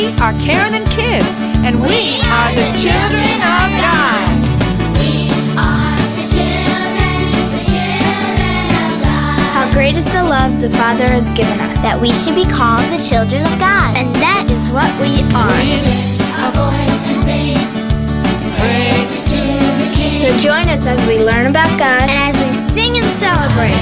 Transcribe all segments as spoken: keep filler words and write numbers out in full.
are Karen and Kids, and we are the children of God. We are the children, the children of God. How great is the love the Father has given us, That we should be called the children of God. and that is what we are. We lift our voice and sing praises to the King. So join us as we learn about God and as we sing and celebrate.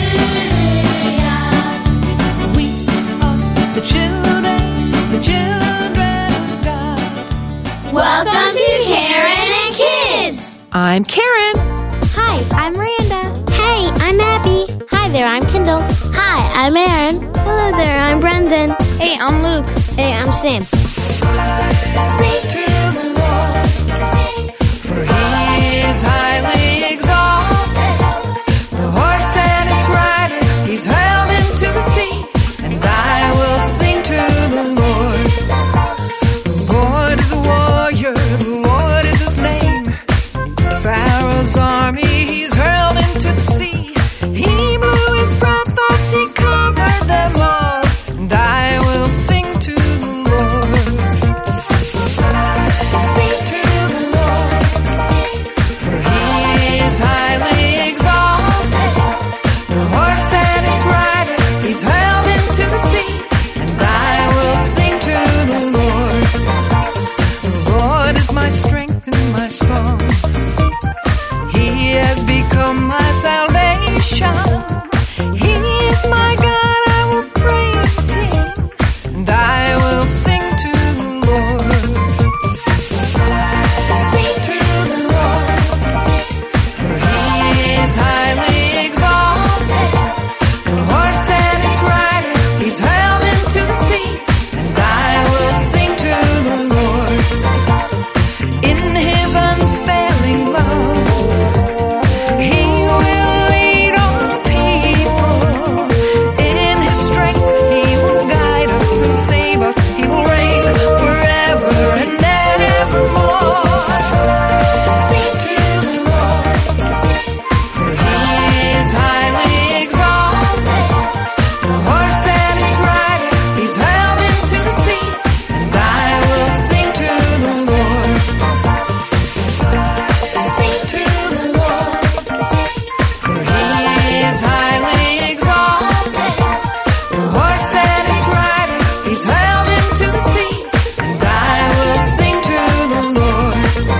We are the children, the children of God. Welcome to Karen and Kids. I'm Karen. Hi, I'm Miranda. Hey, I'm Abby. Hi there, I'm Kendall. Hi, I'm Aaron. Hello there, I'm Brendan. Hey, I'm Luke. Hey, I'm Sam. Sing to the Lord. Sing For he is highly exalted. The horse and its rider, he's hurled into the sea. And I will sing to the Lord. The Lord is a warrior, the Lord is his name. Pharaoh's army, he's hurled into the sea. He blew his breath, thus he covered them all. And I will sing to the Lord. Sing to the Lord. Sing For he is highly exalted. The horse and its rider, he's hurled into the sea. And I will sing to the Lord. The Lord is my strength and my song. He has become my salvation. He is my God, I will praise him. And I will sing to the Lord. Sing to the Lord. Sing For he is highly exalted. The horse and its rider, he's hurled into the sea. And I will sing to the Lord. In his unfailing love, he will lead all people. In his strength, he will guide us and save us. He will reign forever and evermore. Sing to the Lord. Sing For he is highly exalted. The horse and its rider, he's hurled into the sea. And I will sing to the Lord. Sing to the Lord. Sing For he is highly exalted. The horse and its rider, he's hurled into the sea. And I will sing to the Lord.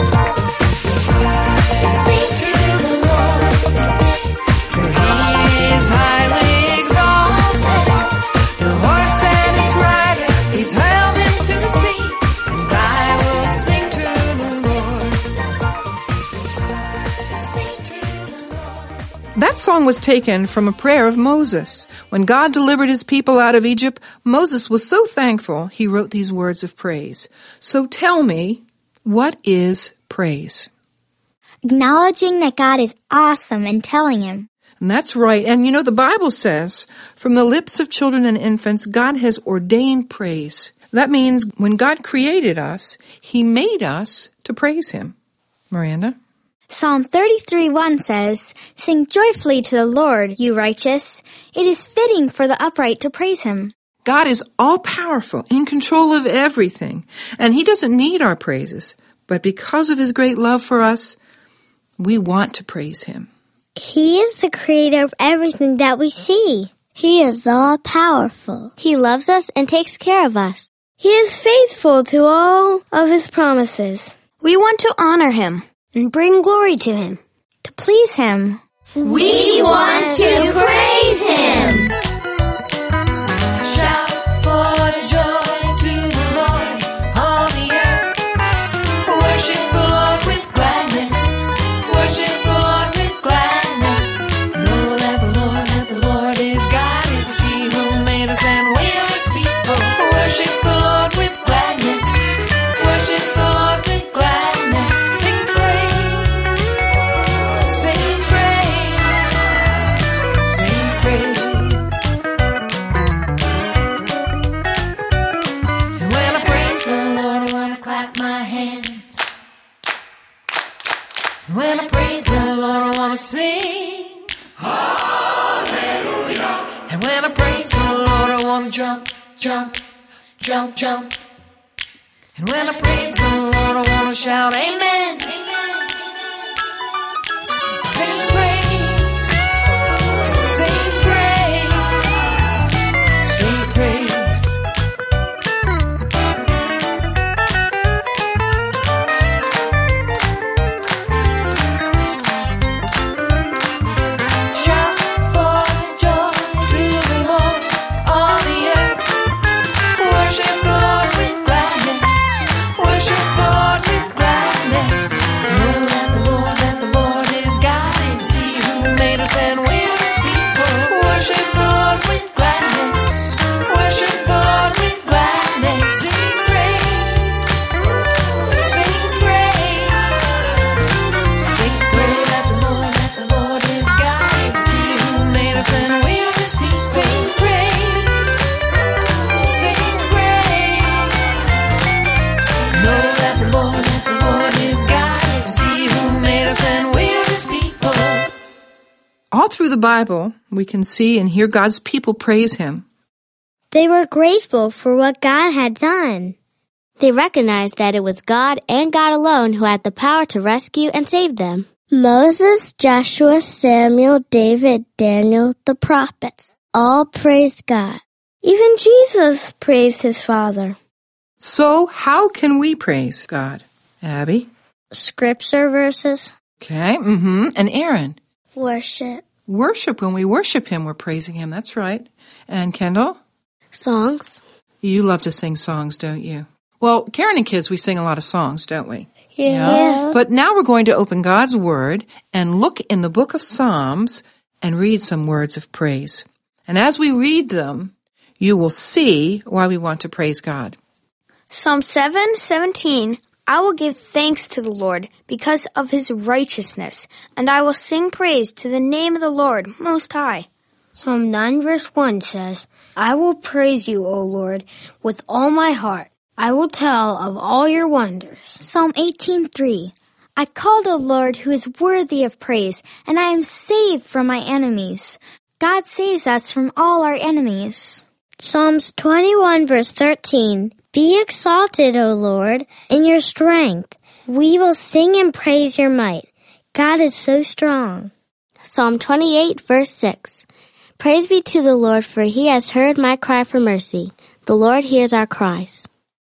Sing to the Lord. Sing For he is highly exalted. The horse and its rider, he's hurled into the sea. And I will sing to the Lord. Sing to the Lord. That song was taken from a prayer of Moses. When God delivered his people out of Egypt, Moses was so thankful he wrote these words of praise. So tell me, what is praise? Acknowledging that God is awesome and telling him. And that's right. And you know, the Bible says, from the lips of children and infants, God has ordained praise. That means when God created us, he made us to praise him. Miranda? Psalm thirty-three one says, Sing joyfully to the Lord, you righteous. It is fitting for the upright to praise him. God is all-powerful, in control of everything, and he doesn't need our praises. But because of his great love for us, we want to praise him. He is the creator of everything that we see. He is all-powerful. He loves us and takes care of us. He is faithful to all of his promises. We want to honor him and bring glory to him, to please him. We want to praise him. Shout for joy to the Lord, all the earth. Worship the Lord with gladness. Worship the Lord with gladness. Know that the Lord, that the Lord is God. It was he who made us and we are his people. Worship the Lord with gladness. Worship the Lord with gladness. Sing praise. Sing praise. Sing praise. And when I praise the Lord, I want to clap my hands. And when I praise the Lord, I want to sing. Hallelujah. And when I praise the Lord, I want to jump, jump, jump, jump. And when I praise the Lord, I want to shout amen. Sing praise, sing praise, sing praise. Shout for joy to the Lord, all the earth. Worship the Lord with gladness. Worship the Lord with gladness. Know that the Lord, that the Lord is God, and see who made us and we are His people. Worship the Lord with gladness. Worship the Lord with gladness. Sing praise, sing praise, sing praise that the Lord, that the Lord is God, and see who made us and we are His people. Sing praise, sing praise. Know that the Lord, that the Lord is God, and see who made us and we are His people. All through the Bible, we can see and hear God's people praise Him. They were grateful for what God had done. They recognized that it was God and God alone who had the power to rescue and save them. Moses, Joshua, Samuel, David, Daniel, the prophets, all praised God. Even Jesus praised His Father. So how can we praise God? Abby? Scripture verses, Okay, mm-hmm. And Aaron? worship, Worship. When we worship Him, we're praising Him. That's right. And Kendall? Songs. You love to sing songs, don't you? Well, Karen and kids, we sing a lot of songs, don't we? Yeah. But now we're going to open God's Word and look in the book of Psalms and read some words of praise. And as we read them, you will see why we want to praise God. Psalm seven seventeen. I will give thanks to the Lord because of His righteousness, and I will sing praise to the name of the Lord Most High. Psalm nine verse one says, I will praise you, O Lord, with all my heart. I will tell of all your wonders. Psalm eighteen three. I call the Lord who is worthy of praise, and I am saved from my enemies. God saves us from all our enemies. Psalms twenty-one verse thirteen. Be exalted, O Lord, in your strength. We will sing and praise your might. God is so strong. Psalm twenty-eight verse six. Praise be to the Lord, for He has heard my cry for mercy. The Lord hears our cries.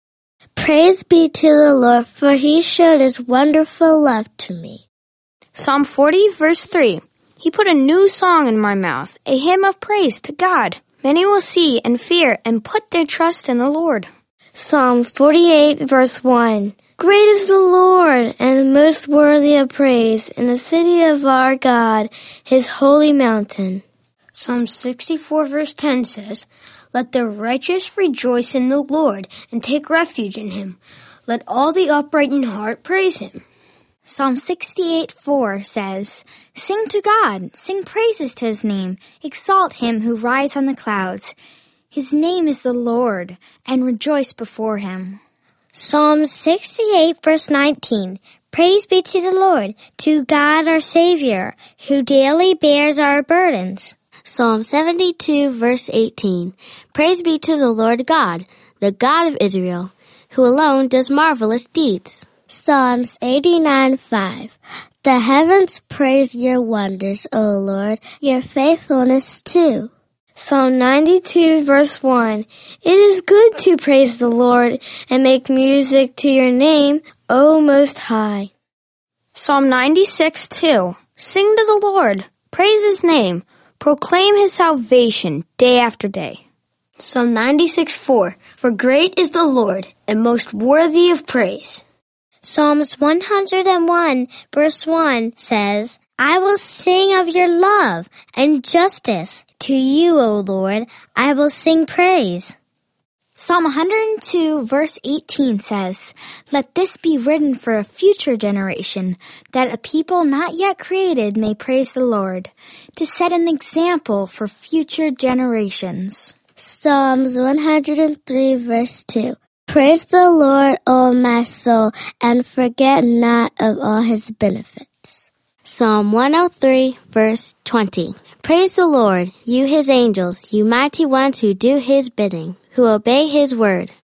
Praise be to the Lord, for He showed His wonderful love to me. Psalm forty verse three. He put a new song in my mouth, a hymn of praise to God. Many will see and fear and put their trust in the Lord. Psalm forty-eight verse one. Great is the Lord, and most worthy of praise in the city of our God, His holy mountain. Psalm sixty-four verse ten says, Let the righteous rejoice in the Lord and take refuge in Him. Let all the upright in heart praise Him. Psalm sixty-eight four says, Sing to God, sing praises to His name, exalt Him who rides on the clouds. His name is the Lord, and rejoice before Him. Psalm sixty-eight verse nineteen. Praise be to the Lord, to God our Savior, who daily bears our burdens. Psalm seventy-two verse eighteen. Praise be to the Lord God, the God of Israel, who alone does marvelous deeds. Psalms eighty-nine five. The heavens praise your wonders, O Lord, your faithfulness too. Psalm ninety-two verse one. It is good to praise the Lord and make music to your name, O Most High. Psalm ninety-six two. Sing to the Lord, praise His name, proclaim His salvation day after day. Psalm ninety-six four. For great is the Lord, and most worthy of praise. Psalms one hundred one verse one says, I will sing of your love and justice. To you, O Lord, I will sing praise. Psalm one hundred two verse eighteen says, Let this be written for a future generation, that a people not yet created may praise the Lord, to set an example for future generations. Psalms one hundred three verse two. Praise the Lord, O my soul, and forget not of all His benefits. Psalm one oh three verse twenty. Praise the Lord, you His angels, you mighty ones who do His bidding, who obey His word.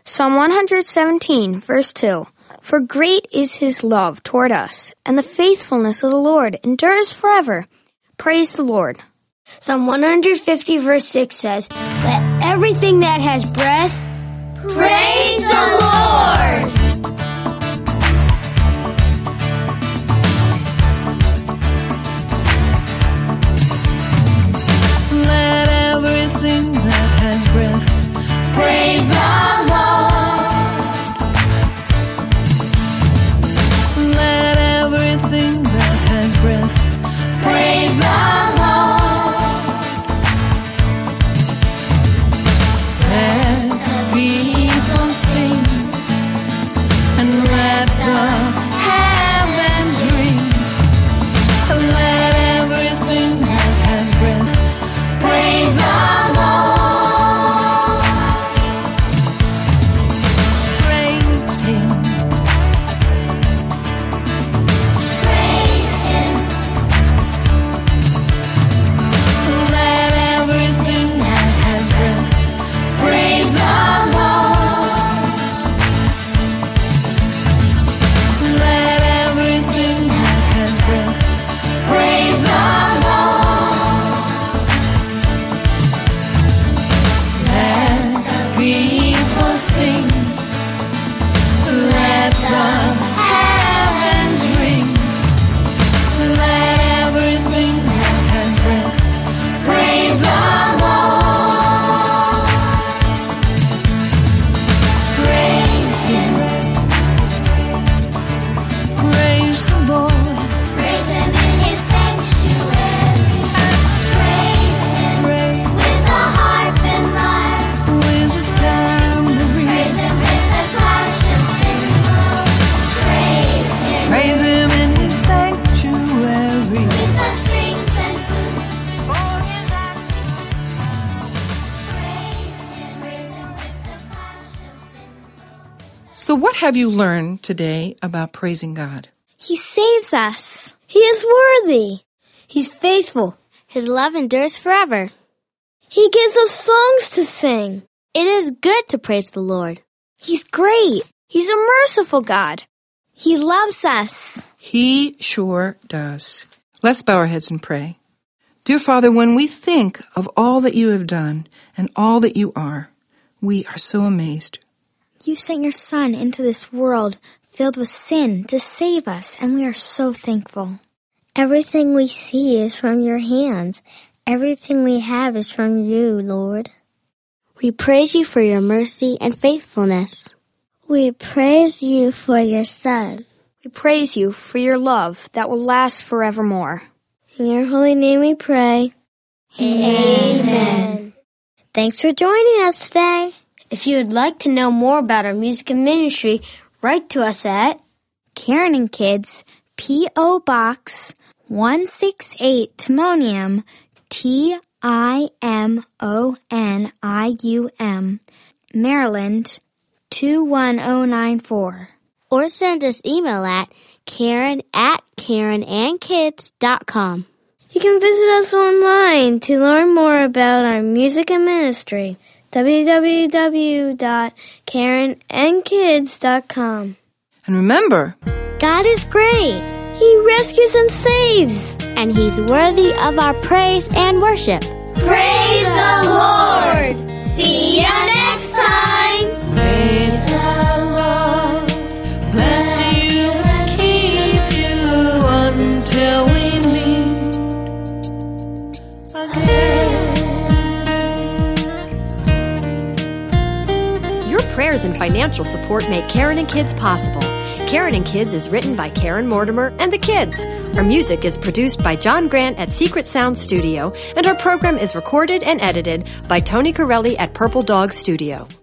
Psalm one seventeen, verse two. For great is his love toward us, and the faithfulness of the Lord endures forever. Praise the Lord. Psalm one fifty, verse six says, Let everything that has breath Praise the Lord! Let everything that has breath Praise the Lord! Let everything that has breath Praise the Lord! Let people sing and let the heavens ring. Let everything that has breath Praise the Lord! praise Him. Praise Him! Let everything that has breath Praise the Lord! let everything that has breath Praise the Lord! let people sing. Let the heavens ring. Let everything that has breath Praise the Lord! Praise Him! praise the Lord. Praise Him in His sanctuary! Praise Him Praise with the harp and lyre! with the tambourine. Praise Him with the clash and cymbal! Praise Him Praise Him in His sanctuary. with the strings and flutes! For His acts. Praise Him, praise Him with the clash and cymbal! So what have you learned today about praising God? He saves us. He is worthy. He's faithful. His love endures forever. He gives us songs to sing. It is good to praise the Lord. He's great. He's a merciful God. He loves us. He sure does. Let's bow our heads and pray. Dear Father, when we think of all that you have done and all that you are, we are so amazed. You sent your Son into this world filled with sin to save us, and we are so thankful. Everything we see is from your hands. Everything we have is from you, Lord. We praise you for your mercy and faithfulness. We praise you for your Son. We praise you for your love that will last forevermore. In your holy name we pray. Amen. Thanks for joining us today. If you would like to know more about our music and ministry, write to us at Karen and Kids, P O. Box one sixty-eight, Timonium, T I M O N I U M, Maryland, two one oh nine four. Or send us email at Karen at Karen and Kids dot com. You can visit us online to learn more about our music and ministry. w w w dot karen and kids dot com. And remember, God is great. He rescues and saves. And He's worthy of our praise and worship. Praise the Lord! See you next time! Praise the Lord. Bless you and keep you until we meet again. Your prayers and financial support make Karen and Kids possible. Karen and Kids is written by Karen Mortimer and the kids. Our music is produced by John Grant at Secret Sound Studio, and our program is recorded and edited by Tony Corelli at Purple Dog Studio.